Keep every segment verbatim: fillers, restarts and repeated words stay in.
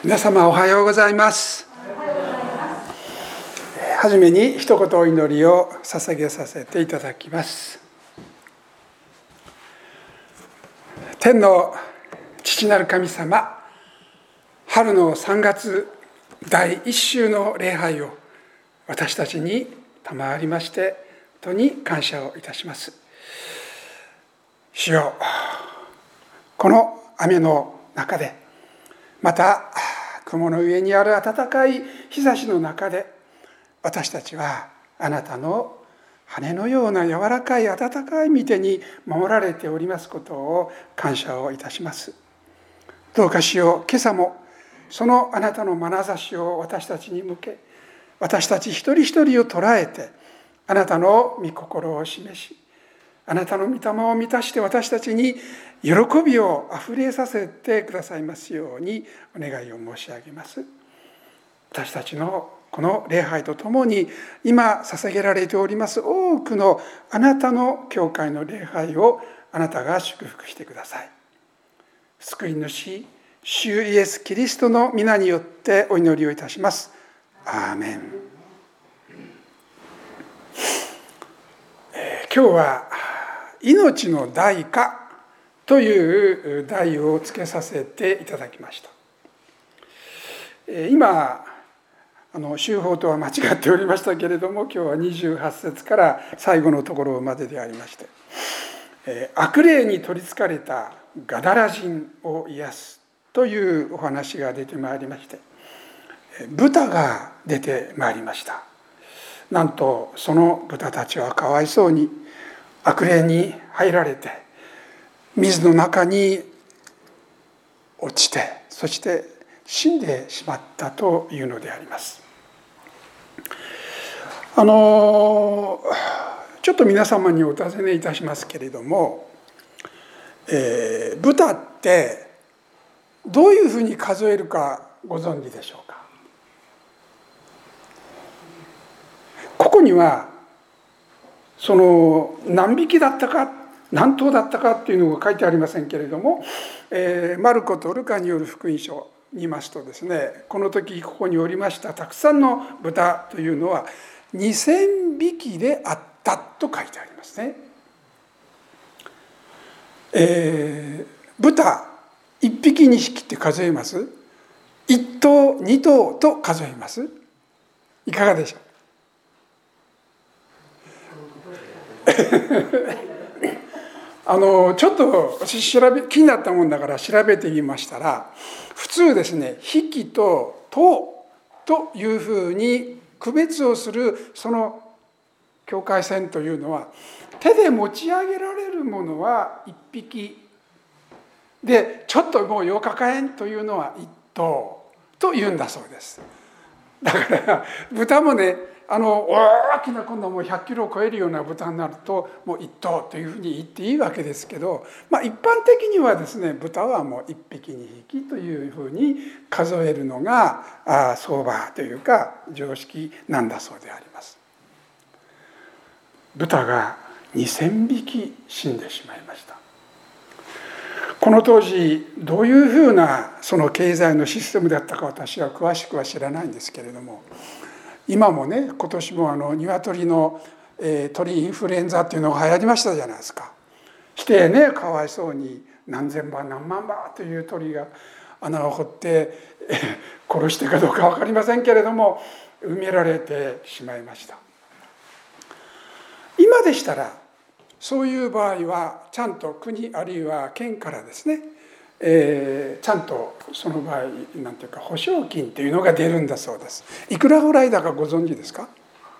皆様おはようございます。はじめに一言お祈りを捧げさせていただきます。天の父なる神様、春のさんがつだいいっ週の礼拝を私たちに賜りまして本当に感謝をいたします。主よ、この雨の中で、また雲の上にある暖かい日差しの中で、私たちはあなたの羽のような柔らかい暖かい御手に守られておりますことを感謝をいたします。どうか主よ、今朝もそのあなたの眼差しを私たちに向け、私たち一人一人を捉えて、あなたの御心を示し、あなたの御霊を満たして私たちに喜びをあふれさせてくださいますようにお願いを申し上げます。私たちのこの礼拝とともに今捧げられております多くのあなたの教会の礼拝をあなたが祝福してください。救い主主イエスキリストの皆によってお祈りをいたします。アーメン。えー、今日は命の代価という題をつけさせていただきました。今あの修法とは間違っておりましたけれども、今日はにじゅうはち節から最後のところまででありまして、悪霊に取りつかれたガダラ人を癒すというお話が出てまいりまして、豚が出てまいりました。なんとその豚たちはかわいそうに悪霊に入られて水の中に落ちて、そして死んでしまったというのであります。あのちょっと皆様にお尋ねいたしますけれども、えー、豚ってどういうふうに数えるかご存知でしょうか。ここにはその何匹だったか何頭だったかっていうのが書いてありませんけれども、えー、マルコとルカによる福音書に言いますとですね、この時ここにおりましたたくさんの豚というのはにせんびきであったと書いてありますね。えー、豚いっぴきにひきって数えます？いっ頭に頭と数えます？いかがでしょう。あのちょっと私調べ気になったもんだから調べてみましたら、普通ですね、匹と頭というふうに区別をするその境界線というのは、手で持ち上げられるものはいっぴきで、ちょっともうよう抱えんというのはいっ頭というんだそうです。だから豚もね、あの大きな今度はもうひゃっキロを超えるような豚になるともういっ頭というふうに言っていいわけですけど、まあ、一般的にはですね、豚はもういっぴきにひきというふうに数えるのがあ相場というか常識なんだそうであります。豚がにせんびき死んでしまいました。この当時どういうふうなその経済のシステムだったか私は詳しくは知らないんですけれども、今もね、今年もあの鶏の、えー、鳥インフルエンザっていうのが流行りましたじゃないですか。してね、かわいそうに何千羽何万羽という鳥が穴を掘って、えー、殺してかどうか分かりませんけれども埋められてしまいました。今でしたらそういう場合はちゃんと国あるいは県からですね、えー、ちゃんとその場合なんていうか保証金というのが出るんだそうです。いくらぐらいだかご存知ですか。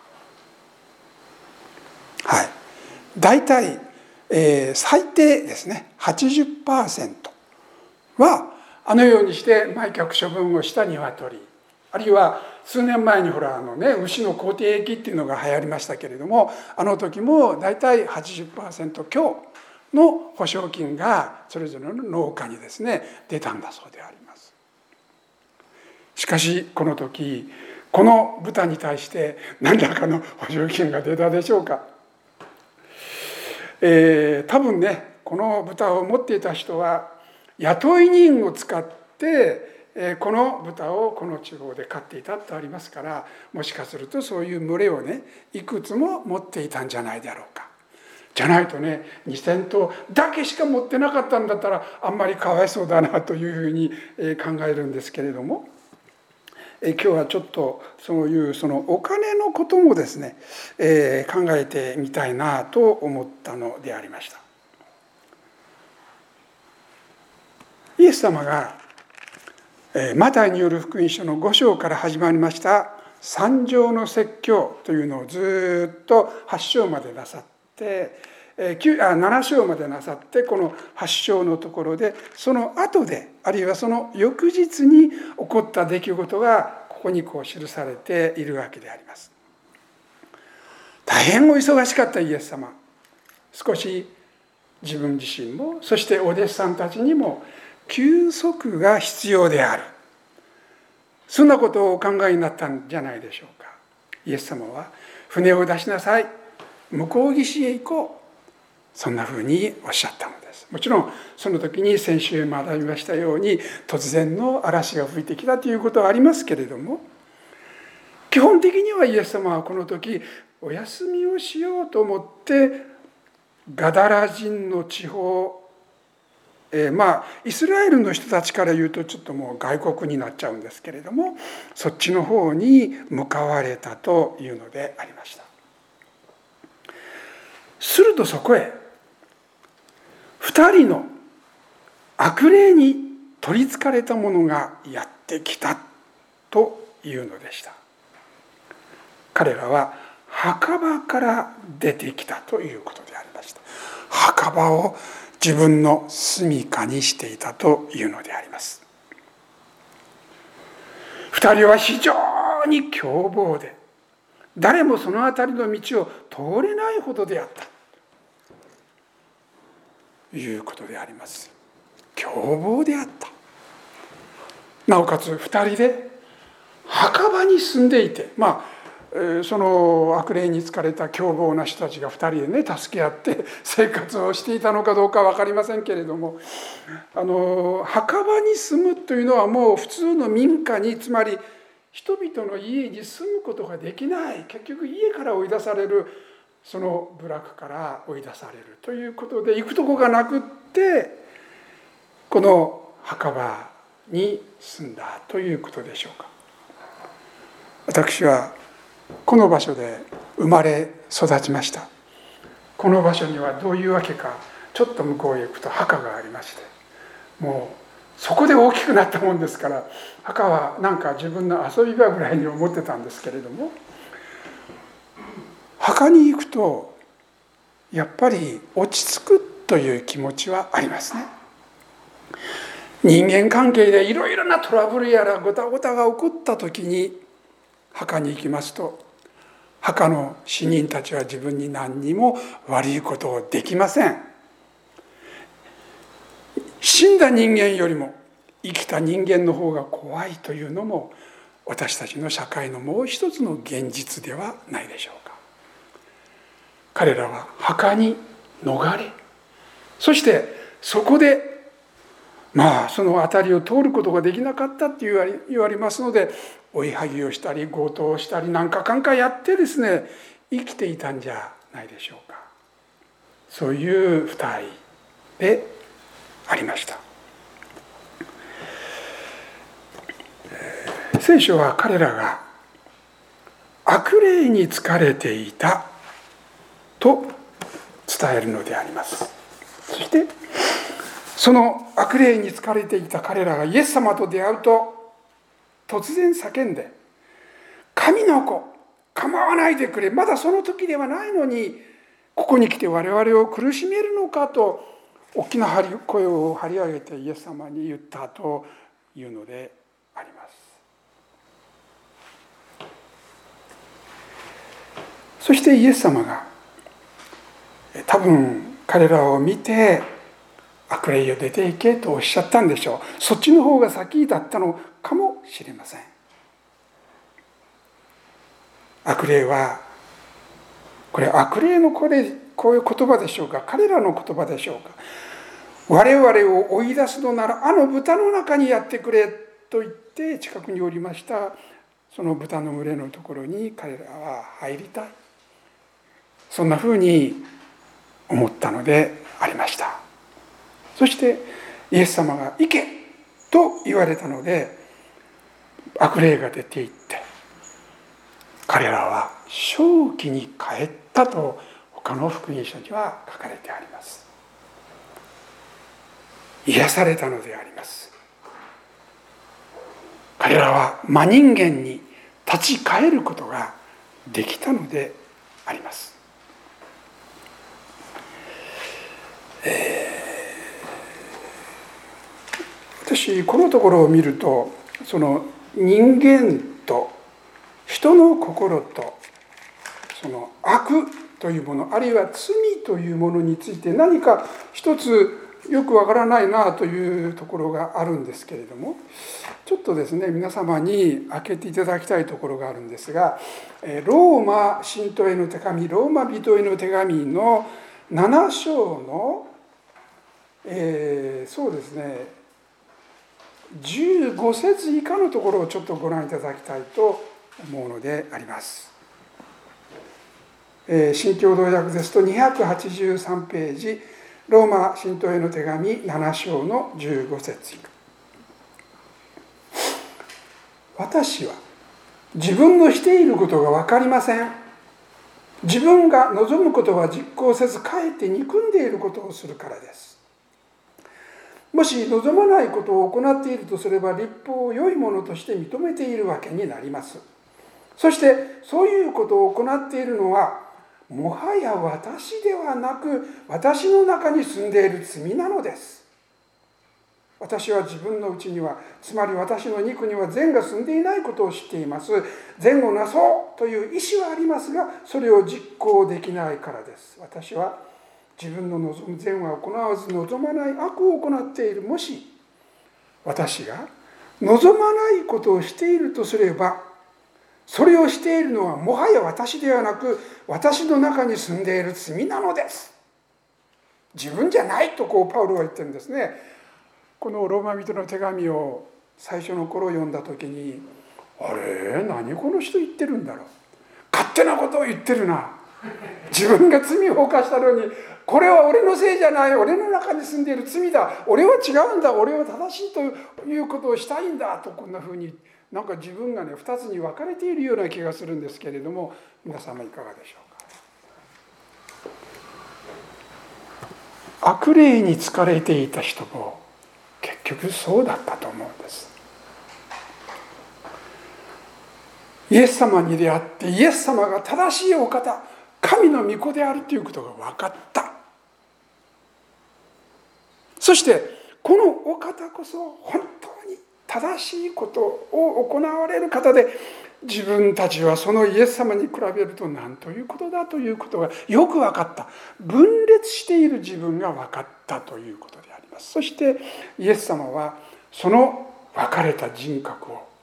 はい、だいたい、えー、最低ですね はちじゅっパーセント はあのようにして埋却処分をした鶏、あるいは数年前にほらあのね、牛の口蹄疫っていうのが流行りましたけれども、あの時もだいたい はちじゅっパーセント 強の保証金がそれぞれの農家にですね出たんだそうであります。しかしこの時この豚に対して何らかの保証金が出たでしょうか。えー、多分ね、この豚を持っていた人は雇い人を使ってこの豚をこの地方で飼っていたとありますから、もしかするとそういう群れをねいくつも持っていたんじゃないだろうか。じゃないとねにせんとうだけしか持ってなかったんだったらあんまりかわいそうだなというふうに考えるんですけれども、今日はちょっとそういうそのお金のこともですね、えー、考えてみたいなと思ったのでありました。イエス様がマタイによる福音書のご章から始まりました三条の説教というのをずっとはち章までなさってなな章までなさって、このはち章のところでその後であるいはその翌日に起こった出来事がここにこう記されているわけであります。大変お忙しかったイエス様、少し自分自身もそしてお弟子さんたちにも休息が必要である、そんなことをお考えになったんじゃないでしょうか。イエス様は船を出しなさい、向こう岸へ行こう、そんなふうにおっしゃったのです。もちろんその時に先週学びましたように突然の嵐が吹いてきたということはありますけれども、基本的にはイエス様はこの時お休みをしようと思ってガダラ人の地方、えー、まあイスラエルの人たちから言うとちょっともう外国になっちゃうんですけれども、そっちの方に向かわれたというのでありました。するとそこへ二人の悪霊に取りつかれた者がやってきたというのでした。彼らは墓場から出てきたということでありました。墓場を自分の住処にしていたというのであります。二人は非常に凶暴で、誰もその辺りの道を通れないほどであったということであります。凶暴であった。なおかつ二人で墓場に住んでいて、まあその悪霊に疲れた凶暴な人たちが二人でね助け合って生活をしていたのかどうか分かりませんけれども、あの墓場に住むというのはもう普通の民家に、つまり人々の家に住むことができない、結局家から追い出される、その部落から追い出されるということで、行くとこがなくってこの墓場に住んだということでしょうか。私はこの場所で生まれ育ちました。この場所にはどういうわけか、ちょっと向こうへ行くと墓がありまして、もうそこで大きくなったもんですから、墓はなんか自分の遊び場ぐらいに思ってたんですけれども、墓に行くとやっぱり落ち着くという気持ちはありますね。人間関係でいろいろなトラブルやらごたごたが起こった時に墓に行きますと、墓の死人たちは自分に何にも悪いことをできません。死んだ人間よりも生きた人間の方が怖いというのも私たちの社会のもう一つの現実ではないでしょうか。彼らは墓に逃れ、そしてそこでまあその辺りを通ることができなかったって言われますので、追いはぎをしたり強盗をしたりなんかかんかやってですね生きていたんじゃないでしょうか。そういう二人でありました。聖書は彼らが悪霊に疲れていたと伝えるのであります。そしてその悪霊に疲れていた彼らがイエス様と出会うと突然叫んで、神の子構わないでくれ、まだその時ではないのにここに来て我々を苦しめるのかと大きな声を張り上げてイエス様に言ったというのであります。そしてイエス様が多分彼らを見て悪霊よ出ていけとおっしゃったんでしょう。そっちの方が先だったのかもしれません。悪霊はこれ悪霊のこれこういう言葉でしょうか、彼らの言葉でしょうか。我々を追い出すのならあの豚の中にやってくれと言って近くにおりましたその豚の群れのところに彼らは入りたい、そんなふうに思ったのでありました。そしてイエス様が行けと言われたので悪霊が出て行って、彼らは正気に帰ったと他の福音書には書かれてあります。癒されたのであります。彼らは真人間に立ち返ることができたのであります。えー、私このところを見ると、その人間と人の心とその悪というもの、あるいは罪というものについて何か一つよくわからないなというところがあるんですけれども、ちょっとですね皆様に開けていただきたいところがあるんですが、ローマ信徒への手紙、ローマ人への手紙のなな章の、えー、そうですねじゅうご節以下のところをちょっとご覧いただきたいと思うのであります。新共同訳ですとにひゃくはちじゅうさんページ、ローマ信徒への手紙なな章のじゅうご節以下。私は自分のしていることが分かりません。自分が望むことは実行せず、かえって憎んでいることをするからです。もし望まないことを行っているとすれば、律法を良いものとして認めているわけになります。そしてそういうことを行っているのは、もはや私ではなく、私の中に住んでいる罪なのです。私は自分のうちには、つまり私の肉には善が住んでいないことを知っています。善をなそうという意志はありますが、それを実行できないからです。私は自分の望む善は行わず、望まない悪を行っている。もし私が望まないことをしているとすれば、それをしているのはもはや私ではなく、私の中に住んでいる罪なのです。自分じゃないとこうパウロは言ってるんですね。このローマ人の手紙を最初の頃読んだ時に、あれ何この人言ってるんだろう、勝手なことを言ってるな、自分が罪を犯したのに、これは俺のせいじゃない、俺の中に住んでいる罪だ、俺は違うんだ、俺は正しいということをしたいんだと、こんなふうになんか自分がね二つに分かれているような気がするんですけれども、皆様いかがでしょうか。悪霊に疲れていた人も結局そうだったと思うんです。イエス様に出会って、イエス様が正しいお方、神の御子であるということが分かった。そしてこのお方こそ本当に正しいことを行われる方で、自分たちはそのイエス様に比べると何ということだということがよく分かった。分裂している自分が分かったということであります。そしてイエス様はその分かれた人格を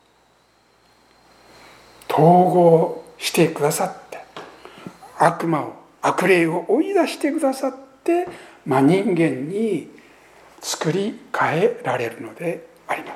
統合してくださって、悪魔を悪霊を追い出してくださって、真人間に作り変えられるのであります。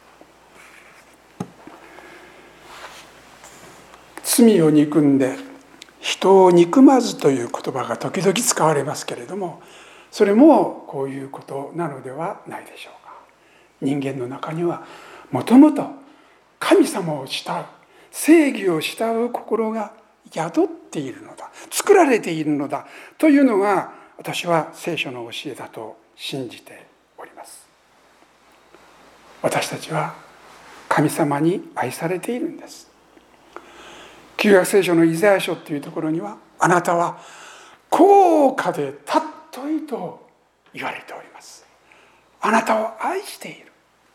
罪を憎んで人を憎まずという言葉が時々使われますけれども、それもこういうことなのではないでしょうか。人間の中にはもともと神様を慕う、正義を慕う心が宿っているのだ、作られているのだというのが、私は聖書の教えだと信じております。私たちは神様に愛されているんです。旧約聖書のイザヤ書というところには、あなたは高価で尊いと言われております。あなたを愛している。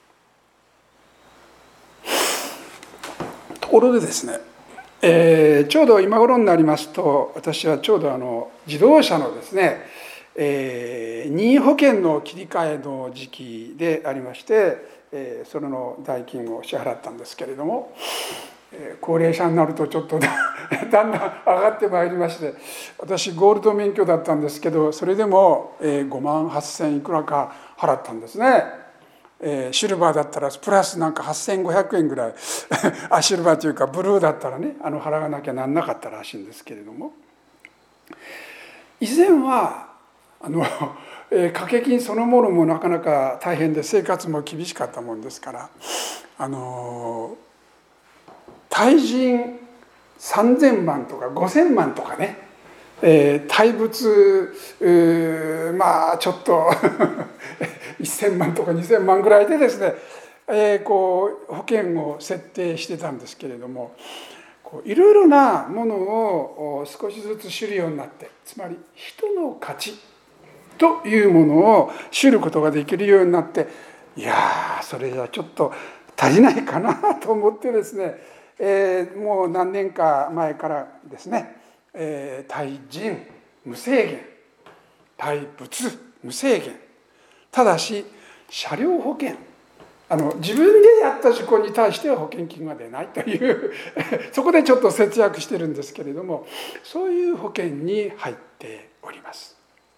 ところでですね、えー、ちょうど今頃になりますと、私はちょうどあの自動車のですね、えー、任意保険の切り替えの時期でありまして、えー、それの代金を支払ったんですけれども、高齢者になるとちょっとだんだん上がってまいりまして、私ゴールド免許だったんですけど、それでもごまんはっせんいくらか払ったんですね。 えー、シルバーだったらプラスなんかはっせんごひゃくえんぐらいあシルバーというかブルーだったらねあの払わなきゃなんなかったらしいんですけれども、以前はあの、えー、掛け金そのものもなかなか大変で生活も厳しかったもんですから、あの対人さんぜんまんとかごせんまんとかね、えー、対物まあちょっとせんまんとかにせんまんぐらいでですね、えー、こう保険を設定してたんですけれども、こういろいろなものを少しずつ知るようになって、つまり人の価値というものを知ることができるようになって、いやーそれじゃちょっと足りないかなと思ってですね、えー、もう何年か前からですね、えー、対人無制限、対物無制限、ただし車両保険、あの自分でやった事故に対しては保険金が出ないというそこでちょっと節約してるんですけれども、そういう保険に入っております。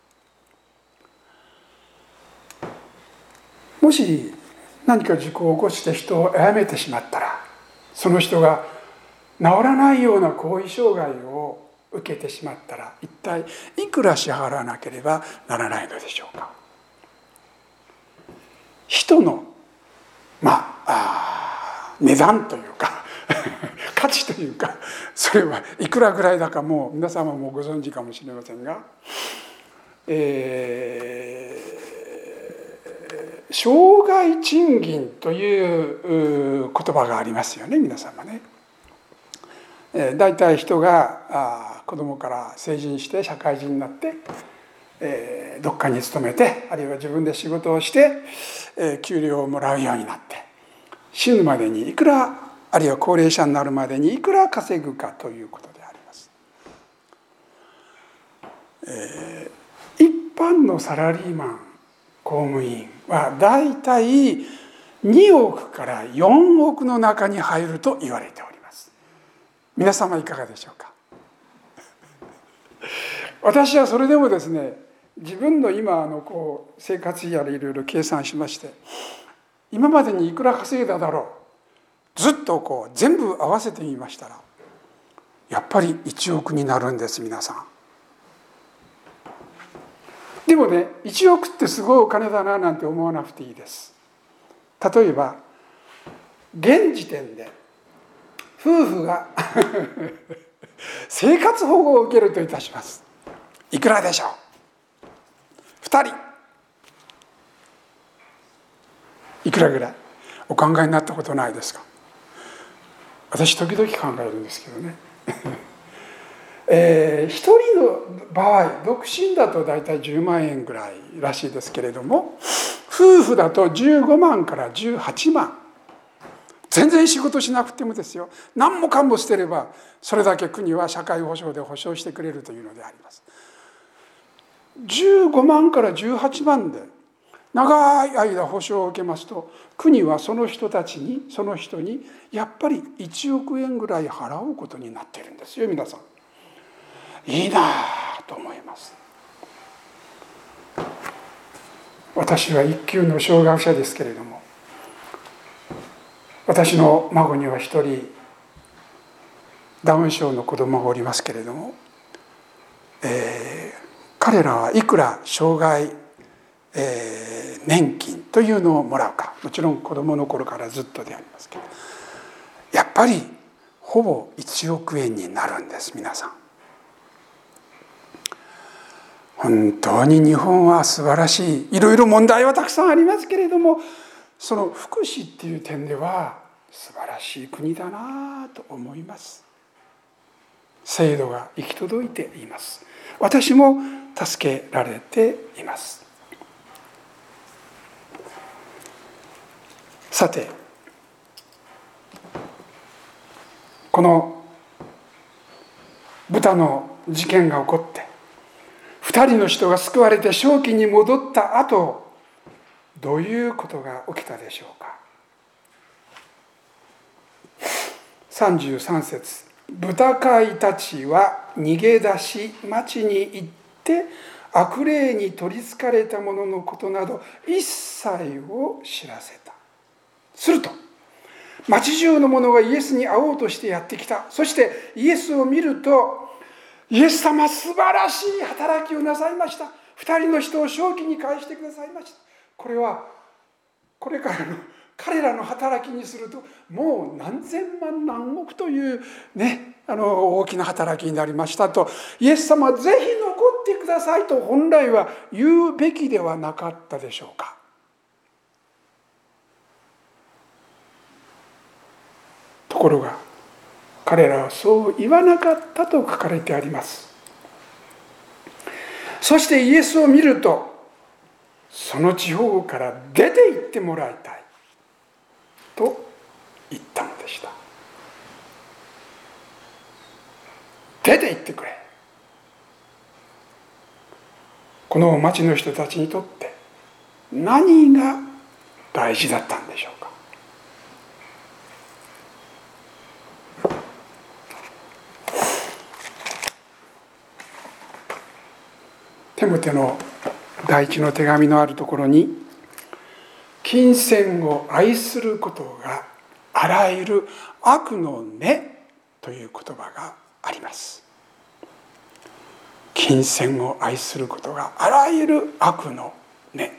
もし何か事故を起こして人を殺めてしまったら、その人が治らないような後遺障害を受けてしまったら、一体いくら支払わなければならないのでしょうか。人のまあ値段というか価値というか、それはいくらぐらいだかもう皆様もご存知かもしれませんが、えー、生涯賃金という言葉がありますよね、皆様ね。えー、大体人があ子供から成人して社会人になって、えー、どっかに勤めて、あるいは自分で仕事をして、えー、給料をもらうようになって、死ぬまでにいくら、あるいは高齢者になるまでにいくら稼ぐかということであります。えー、一般のサラリーマン公務員はだいたいにおくからよんおくの中に入ると言われております。皆様いかがでしょうか。私はそれでもですね、自分の今のこう生活費やらいろいろ計算しまして、今までにいくら稼いだだろう、ずっとこう全部合わせてみましたら、やっぱりいちおくになるんです。皆さん。でもね、いちおくってすごいお金だななんて思わなくていいです。例えば現時点で夫婦が生活保護を受けるといたします。いくらでしょう。ふたりいくらぐらいお考えになったことないですか。私時々考えるんですけどねえー、ひとりの場合、独身だと大体じゅうまんえんぐらいらしいですけれども、夫婦だとじゅうごまんからじゅうはちまん。全然仕事しなくてもですよ、何もかもしてればそれだけ国は社会保障で保障してくれるというのであります。じゅうごまんからじゅうはちまんで長い間保障を受けますと、国はその人たちにその人にやっぱりいちおくえんぐらい払うことになっているんですよ。皆さんいいなと思います。私は一級の障害者ですけれども、私の孫には一人ダウン症の子供がおりますけれども、えー、彼らはいくら障害、えー、年金というのをもらうか、もちろん子供の頃からずっとでありますけど、やっぱりほぼいちおくえんになるんです。皆さん本当に日本は素晴らしい、いろいろ問題はたくさんありますけれども、その福祉っていう点では素晴らしい国だなと思います。制度が行き届いています。私も助けられています。さて、このブタの事件が起こって二人の人が救われて正気に戻った後、どういうことが起きたでしょうか。さんじゅうさん節、豚飼いたちは逃げ出し町に行って悪霊に取りつかれた者のことなど一切を知らせた。すると町中の者がイエスに会おうとしてやってきた。そしてイエスを見ると、イエス様素晴らしい働きをなさいました。二人の人を正気に返してくださいました。これはこれからの彼らの働きにするともう何千万何億というね、あの大きな働きになりましたと、イエス様はぜひ残ってくださいと本来は言うべきではなかったでしょうか。ところが彼らはそう言わなかったと書かれてあります。そしてイエスを見ると、その地方から出て行ってもらいたいと言ったのでした。出て行ってくれ。この町の人たちにとって何が大事だったんでしょうか。テモテの第一の手紙のあるところに、金銭を愛することがあらゆる悪の根という言葉があります。金銭を愛することがあらゆる悪の根。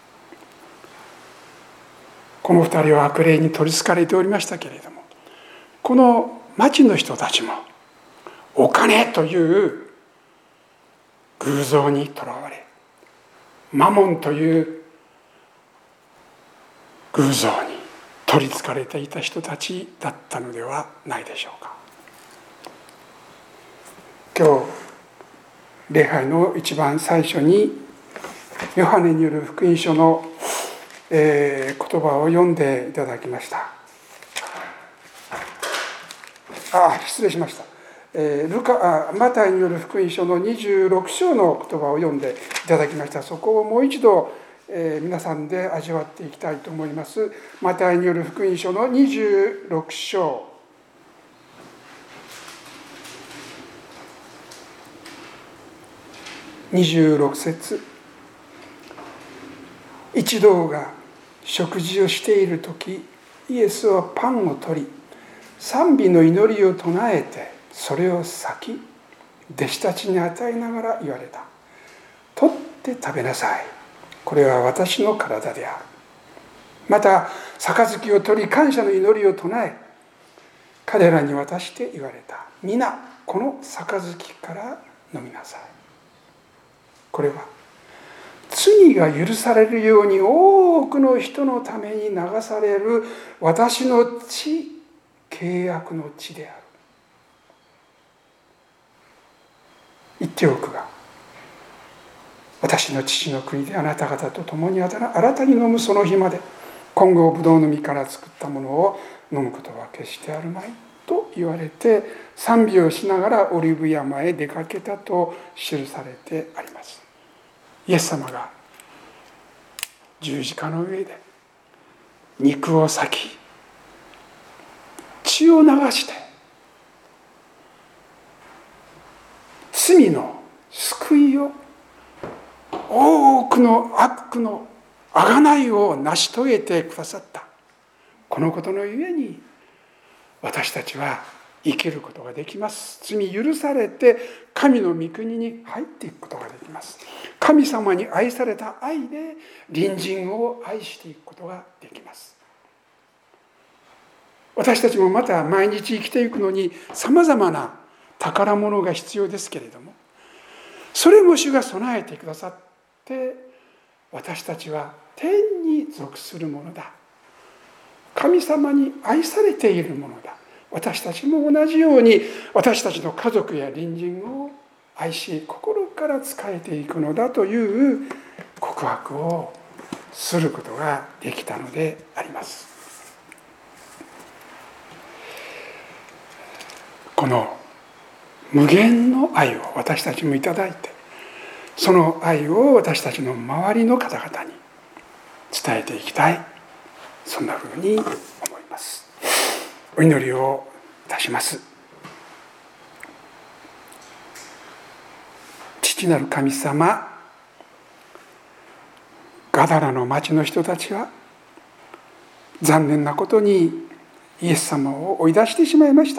この二人は悪霊に取りつかれておりましたけれども、この町の人たちもお金という偶像にとらわれ、マモンという偶像に取りつかれていた人たちだったのではないでしょうか。今日礼拝の一番最初にヨハネによる福音書の、えー、言葉を読んでいただきました。あ、失礼しました。えー、ルカあマタイによる福音書のにじゅうろく章の言葉を読んでいただきました。そこをもう一度、えー、皆さんで味わっていきたいと思います。マタイによる福音書のにじゅうろく章にじゅうろく節。一同が食事をしている時、イエスはパンを取り、賛美の祈りを唱えてそれを裂き、弟子たちに与えながら言われた。取って食べなさい。これは私の体である。また杯を取り感謝の祈りを唱え、彼らに渡して言われた。皆この杯から飲みなさい。これは罪が許されるように多くの人のために流される私の血、契約の血である。言っておくが、私の父の国であなた方と共に新たに飲むその日まで、今後ブドウの実から作ったものを飲むことは決してあるまいと言われて、賛美をしながらオリーブ山へ出かけたと記されてあります。イエス様が十字架の上で肉を裂き、血を流して罪の救いを、多くの悪の贖いを成し遂げてくださった。このことのゆえに私たちは生きることができます。罪許されて神の御国に入っていくことができます。神様に愛された愛で隣人を愛していくことができます。私たちもまた毎日生きていくのにさまざまな宝物が必要ですけれども、それも主が備えてくださって、私たちは天に属するものだ、神様に愛されているものだ、私たちも同じように私たちの家族や隣人を愛し、心から仕えていくのだという告白をすることができたのであります。この無限の愛を私たちもいただいて、その愛を私たちの周りの方々に伝えていきたい、そんなふうに思います。お祈りをいたします。父なる神様、 ガダラの町の人たちは残念なことにイエス様を追い出してしまいました。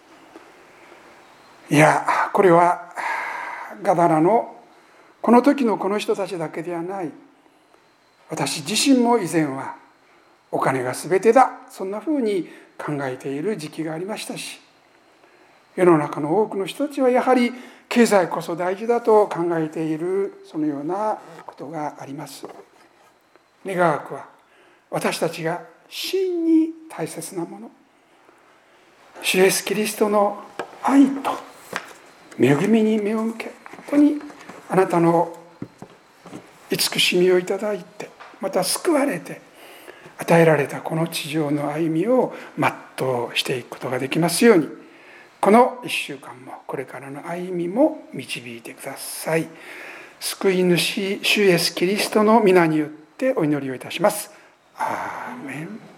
いや、これはガダラのこの時のこの人たちだけではない。私自身も以前はお金が全てだ、そんなふうに考えている時期がありましたし、世の中の多くの人たちはやはり経済こそ大事だと考えている、そのようなことがあります。願わくは私たちが真に大切なもの、主イエスキリストの愛と恵みに目を向け、本当にあなたの慈しみをいただいて、また救われて与えられたこの地上の歩みを全うしていくことができますように、この一週間もこれからの歩みも導いてください。救い主主イエスキリストの皆によってお祈りをいたします。アーメン。